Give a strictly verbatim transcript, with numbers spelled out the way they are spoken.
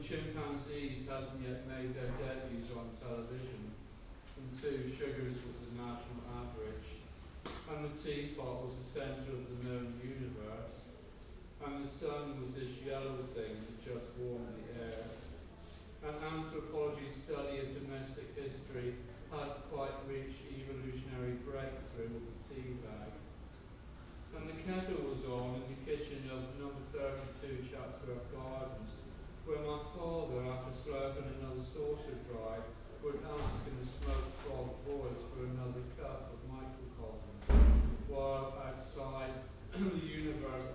chimpanzees hadn't yet made their debuts on television, and two, sugars was the national average, and the teapot was the centre of the known universe, and the sun was this yellow thing that just warmed the air. And anthropology's study of domestic history hadn't quite reached evolutionary breakthrough with the tea bag. And the kettle was on in the kitchen of number thirty-two Chatsworth Gardens, where my father, after slurping another saucer dry, would ask in a smoke-fogged voice for another cup of microcosm, while outside the universe